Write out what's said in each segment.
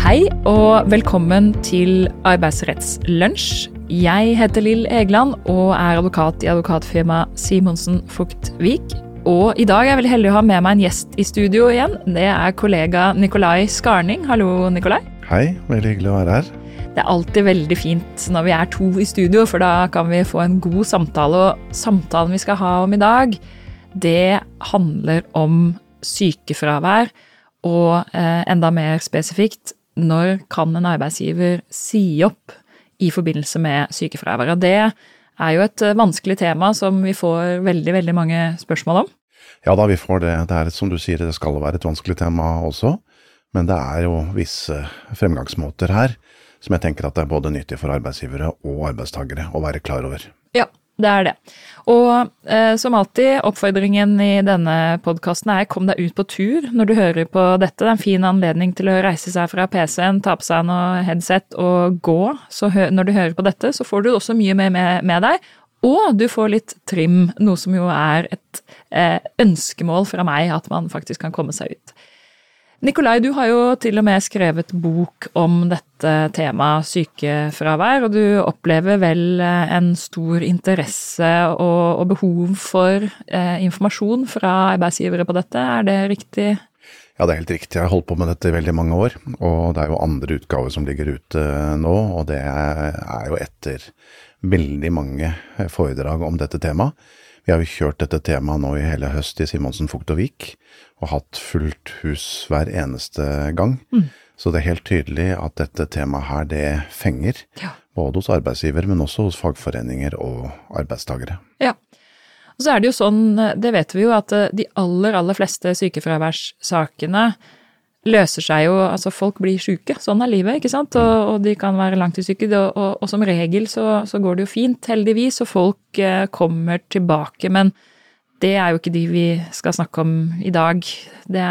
Hei og velkommen til Arbeidsrettslunsj. Jeg heter Lill Egeland og er advokat i advokatfirmaet Simonsen Vogt Vik. Og i dag er jeg veldig heldig å ha med meg en gjest i studio igjen. Det er kollega Nikolai Skarning. Hallo, Nikolai. Hei, veldig hyggelig å være her. Det er alltid veldig fint når vi er to i studio, for da kan vi få en god samtale. Og samtalen vi skal ha om i dag, det handler om sykefravær, og enda mer spesifikt, når kan en arbeidsgiver si opp i forbindelse med sykefravær? Og det er jo et vanskelig tema som vi får veldig, veldig mange spørsmål om. Ja da, vi får det. Det er, som du sier, det skal være et vanskelig tema også, men det er jo visse fremgangsmåter her som jeg tenker at det er både nyttig for arbeidsgivere og arbeidstagere å være klar over. Ja, det er det. Og som alltid, oppfordringen i denne podcasten er kom deg ut på tur når du hører på dette. Det er en fin anledning til å reise seg fra PC-en, ta på seg noe headset og gå. Så når du hører på dette, så får du også mye med deg, og du får litt trim, noe som jo er et ønskemål fra meg at man faktisk kan komme seg ut. Nikolai, du har jo til og med skrevet bok om dette temaet sykefravær, og du opplever vel en stor interesse og behov for informasjon fra arbeidsgivere på dette. Er det riktig? Ja, det er helt riktig. Jeg har holdt på med dette i veldig mange år, og det er jo andre utgaver som ligger ute nå, og det er jo etter veldig mange foredrag om dette temaet. Vi har jo kjørt dette temaet nå i hele høst i Simonsen Vogt Vik, og hatt fullt hus hver eneste gang. Så det er helt tydelig at dette temaet her, det fenger, både hos arbeidsgiver, men også hos fagforeninger og arbeidstagere. Ja, og så er det jo sånn, det vet vi jo, at de aller fleste sykefraværssakene løser seg jo, altså folk blir syke, sånn er livet, ikke sant? Og de kan være langtidssyke, og som regel så går det jo fint, heldigvis, og folk kommer tilbake, men det er jo ikke de vi skal snakke om i dag. Det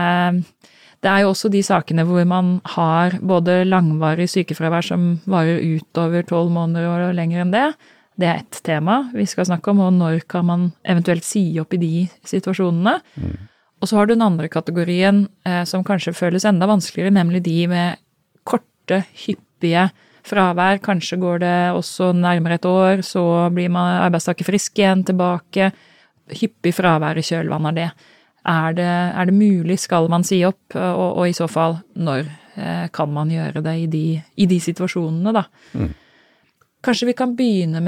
er jo også de sakene hvor man har både langvarig sykefravær som varer utover 12 måneder og lenger enn det. Det er ett tema vi skal snakke om, og når kan man eventuelt si opp i de situasjonene. Og så har du den andre kategorien som kanskje føles enda vanskeligere, nemlig de med korte, hyppige fravær. Kanskje går det også nærmere et år, så blir man arbeidstaker frisk igjen tilbake. Hyppig fravær i kjølvann av det. Er det mulig, skal man si opp, og i så fall, når kan man gjøre det i de situasjonene da? Kanskje vi kan begynne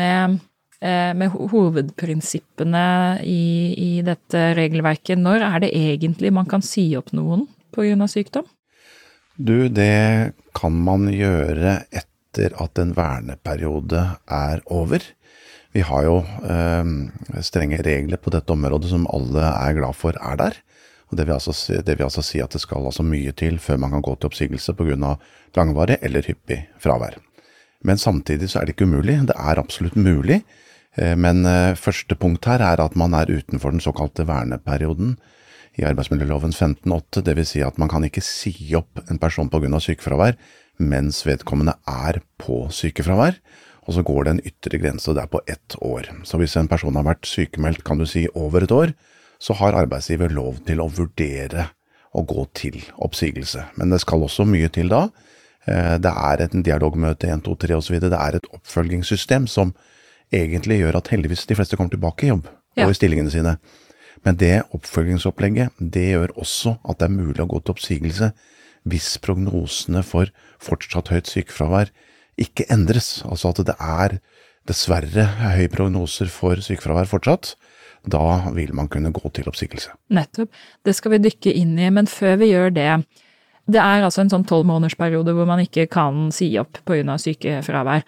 med hovedprinsippene i dette regelverket. Når er det egentlig man kan si opp noen på grunn av sykdom? Det kan man gjøre etter at en verneperiode er over. Vi har jo strenge regler på dette området som alle er glad for er der. Og det vil altså si at det skal altså mye til før man kan gå til oppsigelse på grunn av langvarig eller hyppig fravær. Men samtidig så er det ikke umulig. Det er absolutt mulig. Men første punkt her er at man er utenfor den såkalte verneperioden i arbeidsmiljøloven 15.8. Det vil si at man kan ikke si opp en person på grunn av sykefravær mens vedkommende er på sykefravær. Og så går det en ytre grense, og det er på 1 år. Så hvis en person har vært sykemeldt, kan du si, over 1 år, så har arbeidsgiver lov til å vurdere å gå til oppsigelse. Men det skal også mye til da. Det er et dialogmøte 1, 2, 3 og så videre. Det er et oppfølgingssystem som egentlig gjør at heldigvis de fleste kommer tilbake i jobb og i stillingene sine. Men det oppfølgingsopplegget, det gjør også at det er mulig å gå til oppsigelse hvis prognosene for fortsatt høyt sykefravær ikke endres, altså at det er dessverre høye prognoser for sykefravær fortsatt, da vil man kunne gå til oppsigelse. Nettopp, det skal vi dykke inn i, men før vi gjør det, det er altså en sånn 12-månedersperiode hvor man ikke kan si opp på grunn av sykefravær.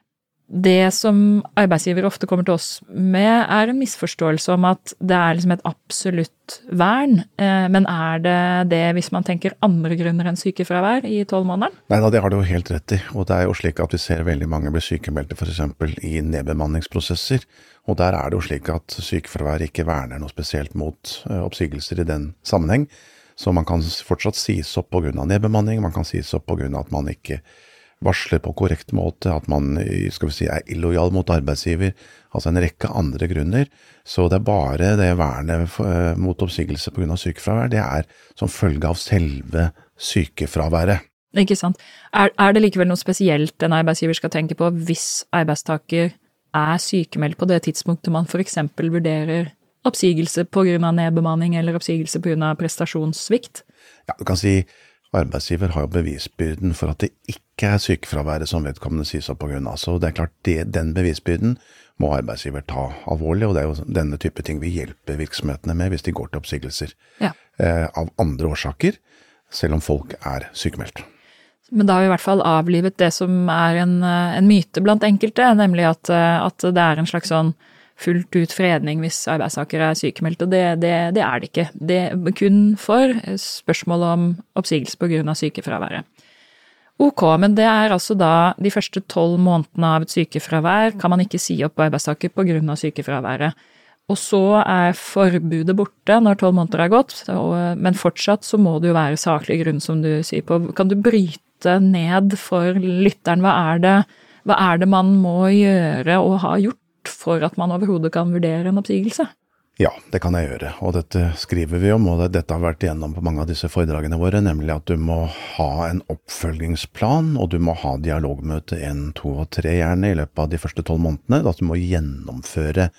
Det som arbeidsgiver ofte kommer til oss med er en misforståelse om at det er liksom et absolutt vern, men er det hvis man tenker andre grunner enn sykefravær i 12-månederen? Nei da, det har du jo helt rett i, og det er jo slik at vi ser veldig mange bli sykemeldte for eksempel i nedbemanningsprosesser, og der er det jo slik at sykefravær ikke verner noe spesielt mot oppsigelser i den sammenheng, så man kan fortsatt sies opp på grunn av nedbemanning, man kan sies opp på grunn av at man ikke varsler på korrekt måte, at man skal vi si, er illojal mot arbeidsgiver, altså en rekke andre grunner. Så det er bare det vernet mot oppsigelse på grunn av sykefravær, det er som følge av selve sykefraværet. Ikke sant. Er det likevel noe spesielt en arbeidsgiver skal tenke på hvis arbeidstaker er sykemeldt på det tidspunktet man for eksempel vurderer oppsigelse på grunn av nedbemanning eller oppsigelse på grunn av prestasjonssvikt? Ja, du kan si arbeidsgiver har jo bevisbyrden for at det ikke er sykefraværet som vedkommende sies opp på grunn av. Så det er klart, den bevisbyrden må arbeidsgiver ta alvorlig, og det er jo denne type ting vi hjelper virksomhetene med hvis de går til oppsigelser av andre årsaker, selv om folk er sykemeldt. Men da har vi i hvert fall avlivet det som er en myte blant enkelte, nemlig at det er en slags sånn fullt ut fredning hvis arbeidstaker er sykemeldt, og det er det ikke. Det er kun for spørsmål om oppsigelse på grunn av sykefraværet. Ok, men det er altså da de første 12 månedene av et sykefravær kan man ikke si opp arbeidstaker på grunn av sykefraværet. Og så er forbudet borte når 12 måneder er gått, men fortsatt så må det jo være saklig grunn som du sier på. Kan du bryte ned for lytteren? Hva er det man må gjøre og ha gjort for at man overhodet kan vurdere en oppsigelse? Ja, det kan jeg gjøre, og dette skriver vi om, og dette har vært igjennom på mange av disse foredragene våre, nemlig at du må ha en oppfølgingsplan, og du må ha dialogmøte 1, 2 og 3 gjerne i løpet av de første 12 månedene, at du må gjennomføre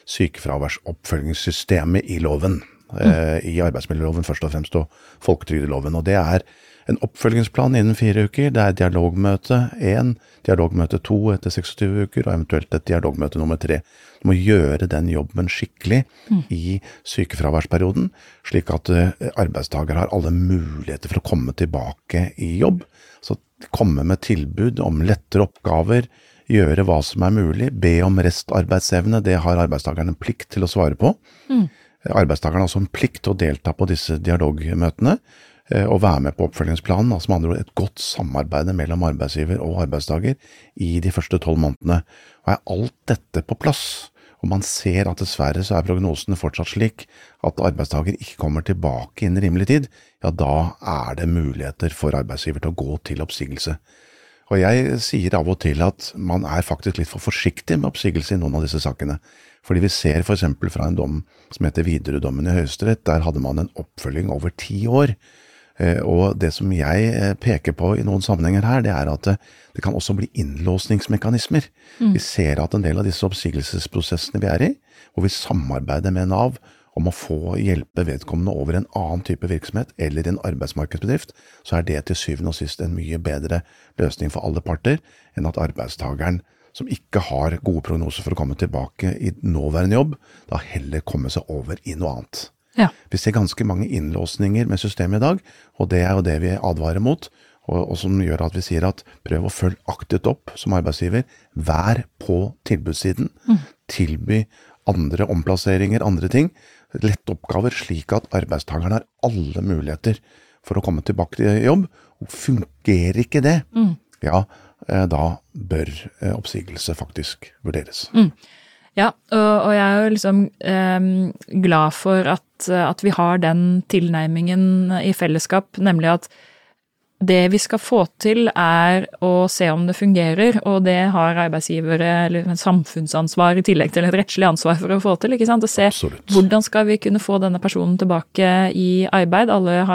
sykefraværsoppfølgingssystemet i loven, i arbeidsmiljøloven først og fremst, og folketrygdeloven, og det er en oppfølgingsplan innen 4 uker, det er dialogmøte 1, dialogmøte 2 etter 26 uker, og eventuelt et dialogmøte nummer 3. Du må gjøre den jobben skikkelig i sykefraværsperioden, slik at arbeidstaker har alle muligheter for å komme tilbake i jobb, så komme med tilbud om lettere oppgaver, gjøre hva som er mulig, be om restarbeidsevne, det har arbeidstakerne plikt til å svare på. Arbeidstakerne har også en plikt til å delta på disse dialogmøtene, og være med på oppfølgingsplanen, altså med andre ord et godt samarbeid mellom arbeidsgiver og arbeidstaker i de første 12 månedene. Og er alt dette på plass, og man ser at dessverre så er prognosene fortsatt slik at arbeidstaker ikke kommer tilbake innen rimelig tid, ja da er det muligheter for arbeidsgiver til å gå til oppsigelse. Og jeg sier av og til at man er faktisk litt for forsiktig med oppsigelse i noen av disse sakene. Fordi vi ser for eksempel fra en dom som heter Widerøe-dommen i Høyesterett, der hadde man en oppfølging over 10 år. Og det som jeg peker på i noen sammenhenger her, det er at det kan også bli innlåsningsmekanismer. Vi ser at en del av disse oppsigelsesprosessene vi er i, hvor vi samarbeider med NAV om å få hjelpe vedkommende over en annen type virksomhet eller en arbeidsmarkedsbedrift, så er det til syvende og sist en mye bedre løsning for alle parter enn at arbeidstageren som ikke har gode prognoser for å komme tilbake i nåværende jobb, da heller komme seg over i noe annet. Ja. Vi ser ganske mange innlåsninger med systemet i dag, og det er jo det vi advarer mot, og som gjør at vi sier at prøv å følge aktivt opp som arbeidsgiver, vær på tilbudssiden, tilby andre omplasseringer, andre ting, lette oppgaver slik at arbeidstakerne har alle muligheter for å komme tilbake til jobb, og fungerer ikke det, ja, da bør oppsigelse faktisk vurderes. Ja, og jeg er jo liksom glad for at vi har den tilnærmingen i fellesskap, nemlig at det vi skal få til er å se om det fungerer, og det har arbeidsgivere eller en samfunnsansvar i tillegg til et rettslig ansvar for å få til, ikke sant? Å se hvordan skal vi kunne få denne personen tilbake i arbeid,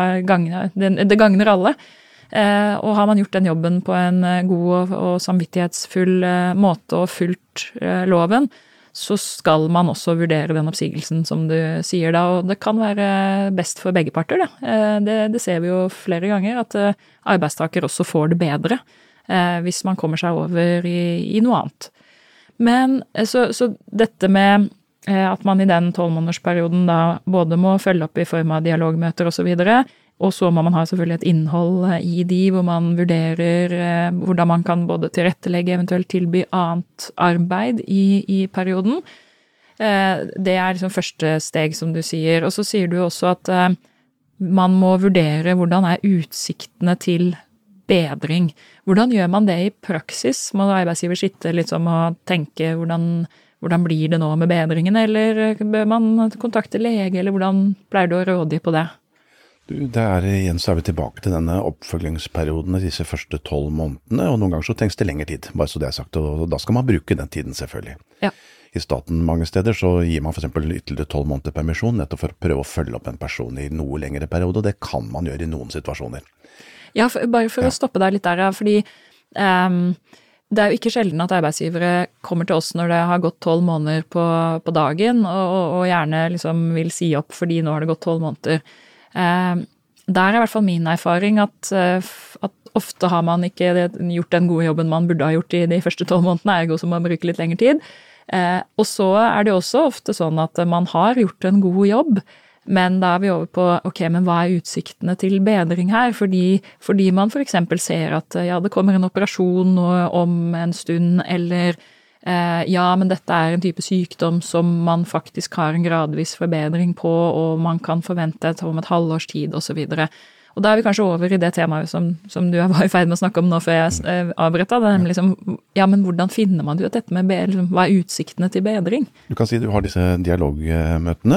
det gagner alle. Og har man gjort den jobben på en god og samvittighetsfull måte og fulgt loven, så skal man også vurdere den oppsigelsen som du sier da, og det kan være best for begge parter. Det ser vi jo flere ganger, at arbeidstaker også får det bedre hvis man kommer seg over i noe annet. Men så dette med at man i den 12-månedersperioden da både må følge opp i form av dialogmøter og så videre, og så må man ha selvfølgelig et innhold i de, hvor man vurderer hvordan man kan både tilrettelegge, eventuelt tilby annet arbeid i perioden. Det er liksom første steg, som du sier. Og så sier du også at man må vurdere hvordan er utsiktene til bedring. Hvordan gjør man det i praksis? Må arbeidsgiver sitte litt som og tenke hvordan blir det nå med bedringen, eller bør man kontakte lege, eller hvordan pleier du å rådgi på det? Igjen så er vi tilbake til denne oppfølgingsperioden i disse første 12 månedene, og noen ganger så trengs det lengre tid, bare så det er sagt, og da skal man bruke den tiden selvfølgelig. Ja. I staten mange steder så gir man for eksempel ytterligere 12 måneder permisjon, nettopp for å prøve å følge opp en person i noe lengre periode, og det kan man gjøre i noen situasjoner. Ja, bare for å stoppe deg litt der, fordi det jo ikke sjelden at arbeidsgivere kommer til oss når det har gått 12 måneder på dagen, og gjerne liksom vil si opp fordi nå har det gått 12 måneder. Der I hvert fall min erfaring at ofte har man ikke gjort den gode jobben man burde ha gjort I de første 12 månedene, ergo som man bruker litt lengre tid. Og så det jo også ofte sånn at man har gjort en god jobb, men da vi over på, ok, men hva utsiktene til bedring her? Fordi man for eksempel ser at ja, det kommer en operasjon om en stund, eller ja, men dette en type sykdom som man faktisk har en gradvis forbedring på, og man kan forvente om et halvårs tid, og så videre. Og da vi kanskje over I det temaet som du var I ferd med å snakke om nå før jeg avbrøt det, nemlig liksom, ja, men hvordan finner man ut dette med liksom, hva utsiktene til bedring? Du kan si du har disse dialogmøtene,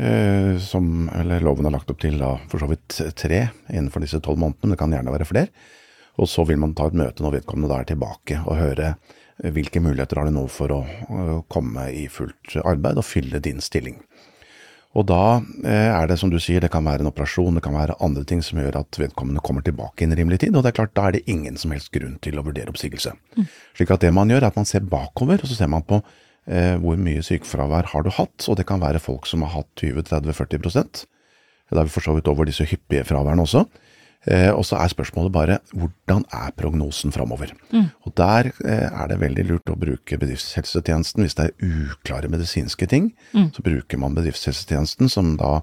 som loven har lagt opp til da, for så vidt 3 innenfor disse 12 månedene, men det kan gjerne være flere. Og så vil man ta et møte når vedkommende da tilbake og høre hvilke muligheter har det nå for å komme I fullt arbeid og fylle din stilling. Og da det som du sier, det kan være en operasjon, det kan være andre ting som gjør at vedkommende kommer tilbake I en rimelig tid, og det klart, da det ingen som helst grunn til å vurdere oppsigelse. Slik at det man gjør at man ser bakover, og så ser man på hvor mye sykefravær har du hatt, og det kan være folk som har hatt 20, 30, 40%. Da vi for så vidt over disse hyppige fraværene også. Og så spørsmålet bare, hvordan prognosen fremover? Og der det veldig lurt å bruke bedriftshelsetjenesten. Hvis det uklare medisinske ting, så bruker man bedriftshelsetjenesten som da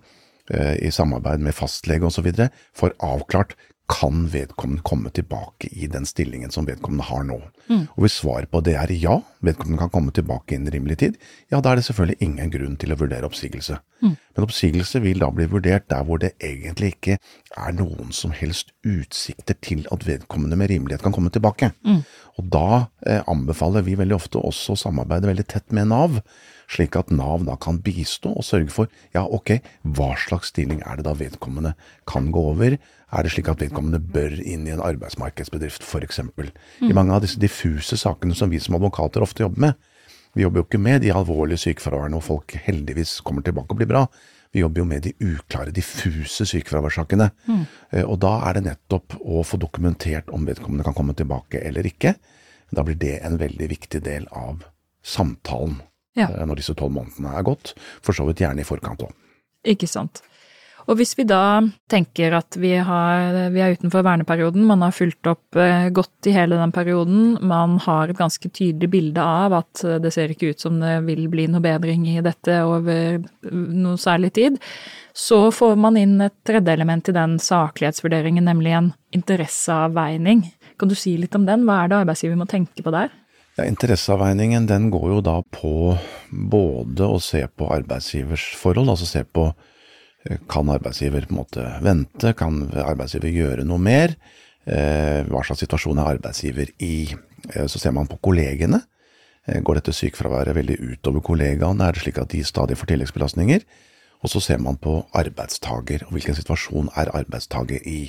I samarbeid med fastlege og så videre, får avklart, kan vedkommende komme tilbake I den stillingen som vedkommende har nå? Og hvis svaret på det ja, vedkommende kan komme tilbake I en rimelig tid, ja, da det selvfølgelig ingen grunn til å vurdere oppsigelse. Men oppsigelse vil da bli vurdert der hvor det egentlig ikke noen som helst utsikter til at vedkommende med rimelighet kan komme tilbake. Og da anbefaler vi veldig ofte også å samarbeide veldig tett med NAV, slik at NAV da kan bistå og sørge for, ja, ok, hva slags stilling det da vedkommende kan gå over? Det slik at vedkommende bør inn I en arbeidsmarkedsbedrift, for eksempel? I mange av disse diffuse sakene som vi som advokater ofte jobber med, vi jobber jo ikke med de alvorlige sykefraværene, og folk heldigvis kommer tilbake og blir bra. Vi jobber jo med de uklare, diffuse sykefraværssakene. Og da det nettopp å få dokumentert om vedkommende kan komme tilbake eller ikke. Da blir det en veldig viktig del av samtalen. Når disse 12 månedene gått, for så vidt gjerne I forkant også. Ikke sant. Og hvis vi da tenker at vi utenfor verneperioden, man har fulgt opp godt I hele den perioden, man har et ganske tydelig bilde av at det ser ikke ut som det vil bli noe bedring I dette over noe særlig tid, så får man inn et tredje element I den saklighetsvurderingen, nemlig en interesseavveining. Kan du si litt om den? Hva det arbeidsgiver må tenke på der? Ja, interesseavveiningen den går jo da på både å se på arbeidsgivers forhold, altså se på kan arbeidsgiver på en måte vente, kan arbeidsgiver gjøre noe mer, hva slags situasjon arbeidsgiver I, så ser man på kollegene, går dette sykefraværet veldig utover kollegaene, det slik at de stadig får tilleggsbelastninger, og så ser man på arbeidstager, og hvilken situasjon arbeidstager I.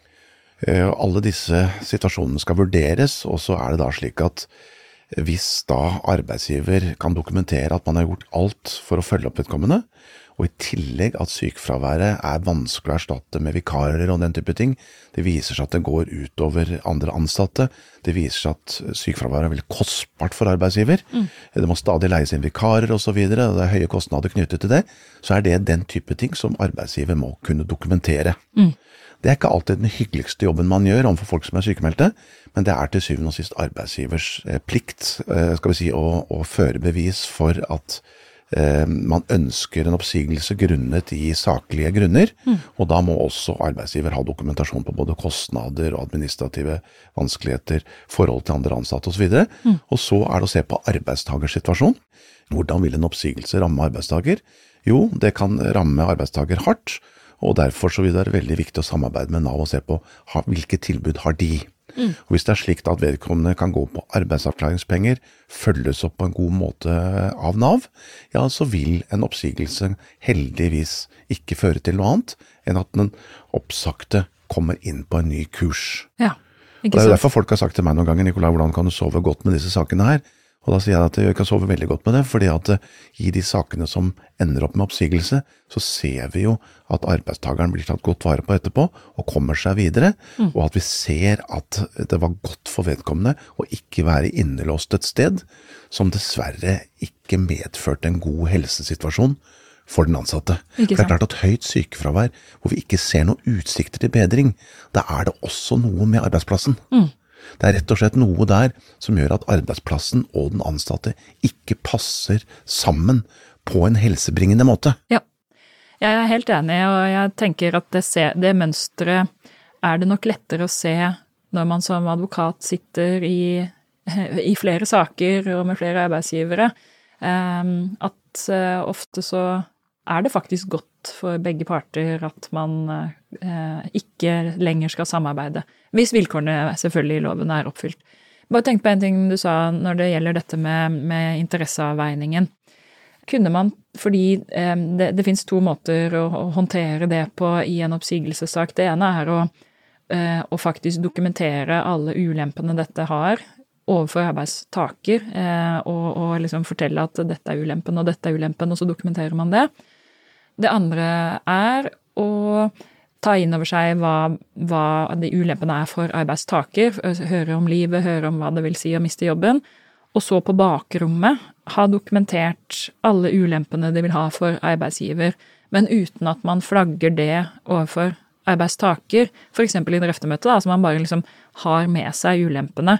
Alle disse situasjonene skal vurderes, og så det da slik at hvis da arbeidsgiver kan dokumentere at man har gjort alt for å følge opp vedkommende, og I tillegg at sykefraværet vanskelig å erstatte med vikarer og den type ting, det viser seg at det går utover andre ansatte, det viser seg at sykefraværet veldig kostbart for arbeidsgiver, det må stadig leies inn vikarer og så videre, og det høye kostnader knyttet til det, så det den type ting som arbeidsgiver må kunne dokumentere. Det ikke alltid den hyggeligste jobben man gjør overfor folk som sykemeldte, men det til syvende og sist arbeidsgivers plikt, skal vi si, å føre bevis for at man ønsker en oppsigelse grunnet I saklige grunner, og da må også arbeidsgiver ha dokumentasjon på både kostnader og administrative vanskeligheter, forhold til andre ansatte og så videre. Og så det å se på arbeidstagers situasjon. Hvordan vil en oppsigelse ramme arbeidstager? Jo, det kan ramme arbeidstager hardt, og derfor så vil det veldig viktig å samarbeide med NAV og se på hvilke tilbud har de. Og hvis det slik at vedkommende kan gå på arbeidsavklaringspenger, følges opp på en god måte av NAV, ja, så vil en oppsigelse heldigvis ikke føre til noe annet enn at den oppsagte kommer inn på en ny kurs. Ja, ikke sant. Og det derfor folk har sagt til meg noen ganger, Nikolai, hvordan kan du sove godt med disse sakene her? Og da sier jeg at jeg kan sove veldig godt med det, fordi at i de sakene som ender opp med oppsigelse, så ser vi jo at arbeidstakeren blir tatt godt vare på etterpå, og kommer seg videre, og at vi ser at det var godt for vedkommende å ikke være innelåst et sted, som dessverre ikke medførte en god helsesituasjon for den ansatte. For det klart at høyt sykefravær, hvor vi ikke ser noen utsikter til bedring, da det også noe med arbeidsplassen. Det rett og slett noe der som gjør at arbeidsplassen og den ansatte ikke passer sammen på en helsebringende måte. Ja, jeg helt enig, og jeg tenker at det mønstret det nok lettere å se når man som advokat sitter i flere saker og med flere arbeidsgivere, at ofte så det faktisk godt for begge parter at man ikke lenger skal samarbeide, hvis vilkårene selvfølgelig i loven oppfylt. Bare tenk på en ting du sa når det gjelder dette med interesseavveiningen. Kunne man, fordi det finnes to måter å håndtere det på i en oppsigelsessak. Det ene å faktisk dokumentere alle ulempene dette har overfor arbeidstaker, og liksom fortelle at dette ulempen og dette ulempen, og så dokumenterer man det. Det andre å ta inn over seg hva de ulempene for arbeidstaker, høre om livet, høre om hva det vil si å miste jobben, og så på bakrommet ha dokumentert alle ulempene de vil ha for arbeidsgiver, men uten at man flagger det overfor arbeidstaker, for eksempel i drøftemøte, så man bare liksom har med seg ulempene,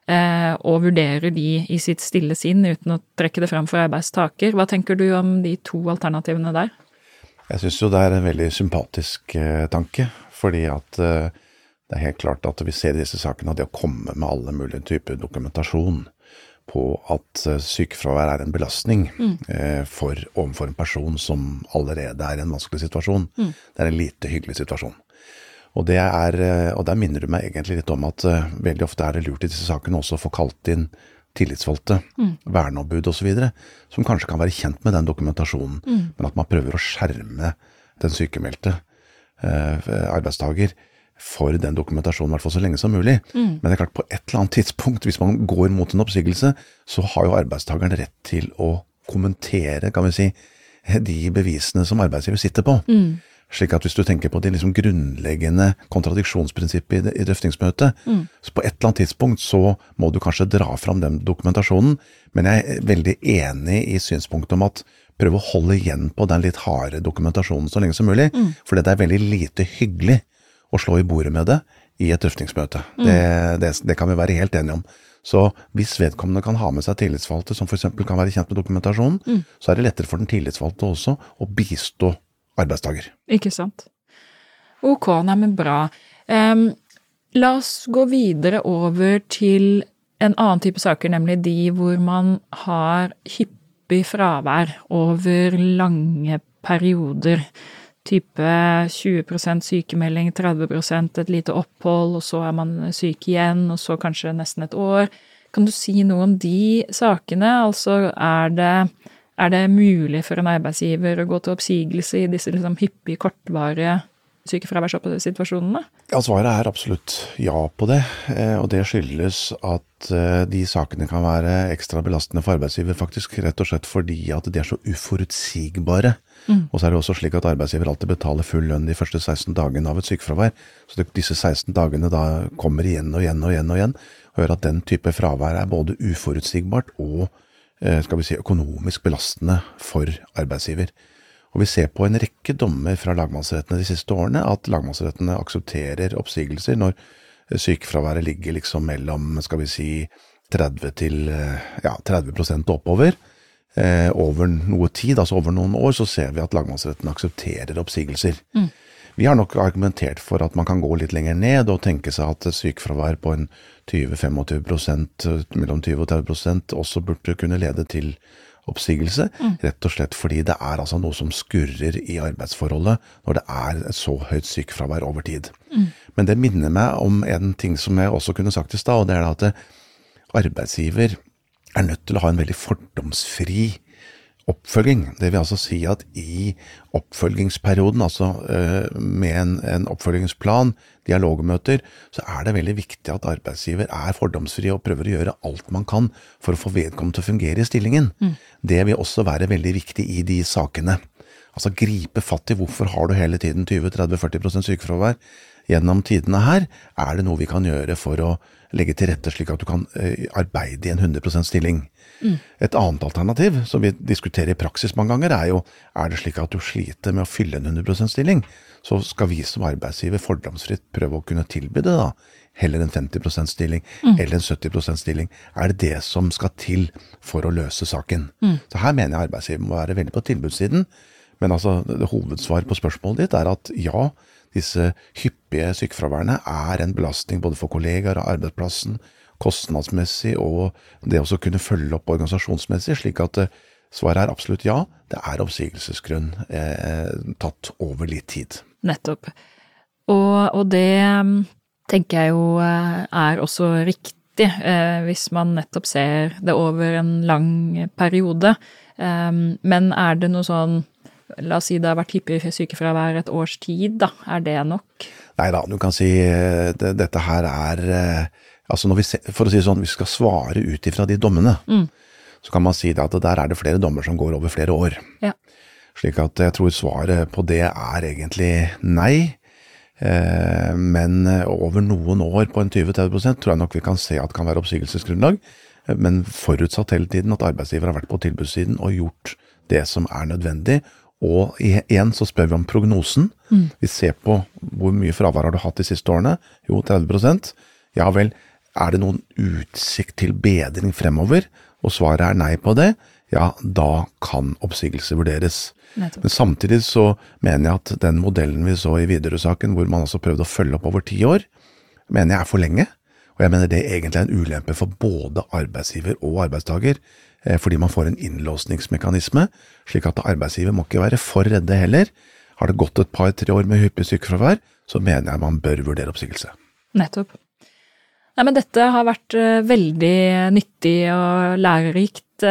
og vurderer de i sitt stille sinn uten å trekke det fram for arbeidstaker. Hva tenker du om de to alternativene der? Jeg synes jo det en veldig sympatisk tanke, fordi at det helt klart at vi ser i disse sakene at det å komme med alle mulige typer dokumentasjon på at sykefravær en belastning overfor en person som allerede i en vanskelig situasjon. Det en lite hyggelig situasjon. Og der minner du meg egentlig litt om at veldig ofte det lurt i disse sakene også å få kalt inn tillitsvalgte, verneombud og så videre, som kanskje kan være kjent med den dokumentasjonen, men at man prøver å skjerme den sykemeldte arbeidstaker for den dokumentasjonen, i hvert fall så lenge som mulig. Men det klart, på et eller annet tidspunkt, hvis man går mot en oppsigelse, så har jo arbeidstakeren rett til å kommentere, kan vi si, de bevisene som arbeidsgiver sitter på. Slik at hvis du tenker på de liksom grunnleggende kontradiksjonsprinsippet i drøftingsmøtet, så på et eller annet tidspunkt så må du kanskje dra fram den dokumentasjonen, men jeg veldig enig i synspunktet om at prøve å holde igjen på den litt harde dokumentasjonen så lenge som mulig, for det veldig lite hyggelig å slå i bordet med det i et drøftingsmøte. Det kan vi være helt enige om. Så hvis vedkommende kan ha med seg tillitsvalgte, som for eksempel kan være kjent med dokumentasjonen, så det lettere for den tillitsvalgte også å bistå arbeidstaker. Ikke sant. Ok, men bra. La oss gå videre over til en annen type saker, nemlig de hvor man har hyppig fravær over lange perioder. Type 20% sykemelding, 30% et lite opphold, og så man syk igjen, og så kanskje nesten et år. Kan du si noe om de sakene? Altså, det mulig for en arbeidsgiver å gå til oppsigelse i disse liksom hyppige, kortvarige sykefraværssituasjonene? Ja, svaret absolutt ja på det, og det skyldes at de sakene kan være ekstra belastende for arbeidsgiver faktisk, rett og slett fordi at de så uforutsigbare. Og så det også slik at arbeidsgiver alltid betaler full lønn de første 16 dagene av et sykefravær, så disse 16 dagene da kommer igjen og igjen og igjen og igjen, og gjør at den type fravær både uforutsigbart og skal vi si, økonomisk belastende for arbeidsgiver. Og vi ser på en rekke dommer fra lagmannsrettene de siste årene at lagmannsrettene aksepterer oppsigelser når sykefraværet ligger liksom mellom, skal vi si, 30% oppover. Over noe tid, altså over noen år, så ser vi at lagmannsrettene aksepterer oppsigelser. Vi har nok argumentert for at man kan gå litt lenger ned og tenke seg at sykefravær på en 20-25%, mellom 20 og 30% også burde kunne lede til oppsigelse, rett og slett fordi det altså noe som skurrer i arbeidsforholdet når det et så høyt sykefravær over tid. Men det minner meg om en ting som jeg også kunne sagt i stad, og det at arbeidsgiver nødt til å ha en veldig fordomsfri oppfølging. Det vil altså si at i oppfølgingsperioden, altså med en oppfølgingsplan, dialogmøter, så det veldig viktig at arbeidsgiver fordomsfri og prøver å gjøre alt man kan for å få vedkommende til å fungere i stillingen. Det vil også være veldig viktig i de sakene. Altså gripe fatt i hvorfor har du hele tiden 20-30-40% sykefravær gjennom tidene her. Det noe vi kan gjøre for å legge til rette slik at du kan arbeide i en 100% stilling? Et annet alternativ som vi diskuterer i praksis mange ganger jo, det slik at du sliter med å fylle en 100% stilling, så skal vi som arbeidsgiver fordomsfritt prøve å kunne tilby det da, heller en 50% stilling, eller en 70% stilling. Det det som skal til for å løse saken? Så her mener jeg arbeidsgiver må være veldig på tilbudssiden, men altså det hovedsvar på spørsmålet ditt at ja, disse hyppige sykefraværene en belastning både for kollegaer og arbeidsplassen, kostnadsmessig og det også kunne følge opp organisasjonsmessig, slik at svaret absolutt ja, det oppsigelsesgrunn tatt over litt tid. Nettopp. Og det tenker jeg jo også riktig, hvis man nettopp ser det over en lang periode. Men det noe sånn, la oss si det har vært hyppig sykefravær et års tid da, det nok? Neida, du kan si dette her altså når for å si sånn, vi skal svare ut ifra de dommene, så kan man si at der det flere dommer som går over flere år. Ja. Slik at jeg tror svaret på det egentlig nei, men over noen år på en 20-30% tror jeg nok vi kan se at det kan være oppsigelsesgrunnlag, men forutsatt hele tiden at arbeidsgiver har vært på tilbudssiden og gjort det som nødvendig, og igjen så spør vi om prognosen. Vi ser på hvor mye fravær har du hatt de siste årene? Jo, 30%. Ja vel, det noen utsikt til bedring fremover, og svaret nei på det, ja, da kan oppsigelse vurderes. Nettopp. Men samtidig så mener jeg at den modellen vi så i Widerøe-saken, hvor man altså prøvde å følge opp over 10 år, mener jeg for lenge, og jeg mener det egentlig en ulempe for både arbeidsgiver og arbeidstager, fordi man får en innlåsningsmekanisme, slik at arbeidsgiver må ikke være for redde heller. Har det gått et par-tre år med hyppig sykefravær, så mener jeg man bør vurdere oppsigelse. Nettopp. Nei, men dette har vært veldig nyttig og lærerikt.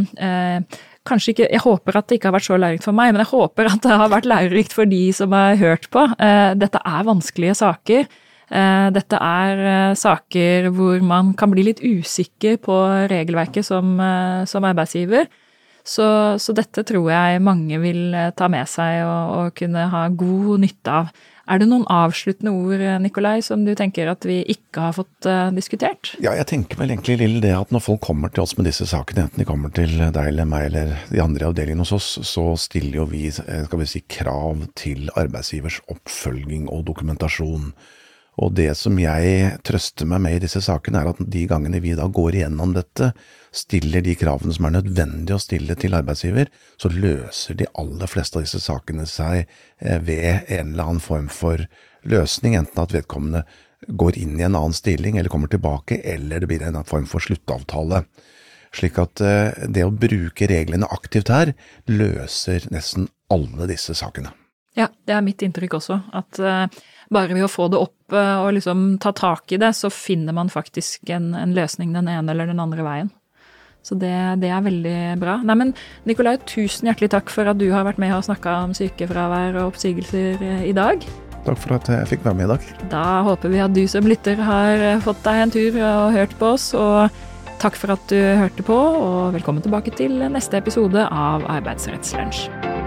Kanskje ikke, jeg håper at det ikke har vært så lærerikt for meg, men jeg håper at det har vært lærerikt for de som har hørt på. Dette vanskelige saker. Dette saker hvor man kan bli litt usikker på regelverket som arbeidsgiver. Så dette tror jeg mange vil ta med seg og kunne ha god nytte av. Det noen avsluttende ord, Nikolai, som du tenker at vi ikke har fått diskutert? Ja, jeg tenker vel egentlig Lill det at når folk kommer til oss med disse sakene, enten de kommer til deg eller meg eller de andre avdelingene hos oss, så stiller jo vi, skal vi si, krav til arbeidsgivers oppfølging og dokumentasjon. Og det som jeg trøster meg med i disse sakene at de gangene vi da går igjennom dette, stiller de kravene som nødvendige å stille til arbeidsgiver, så løser de aller fleste av disse sakene seg ved en eller annen form for løsning, enten at vedkommende går inn i en annen stilling eller kommer tilbake, eller det blir en annen form for sluttavtale. Slik at det å bruke reglene aktivt her løser nesten alle disse sakene. Ja, det mitt inntrykk også, at bare ved å få det opp og liksom ta tak i det, så finner man faktisk en løsning den ene eller den andre veien. Så det veldig bra. Nei, men Nikolai, tusen hjertelig takk for at du har vært med og snakket om sykefravær og oppsigelser i dag. Takk for at jeg fikk være med i dag. Da håper vi at du som lytter har fått deg en tur og hørt på oss, og takk for at du hørte på, og velkommen tilbake til neste episode av Arbeidsrettslunsj.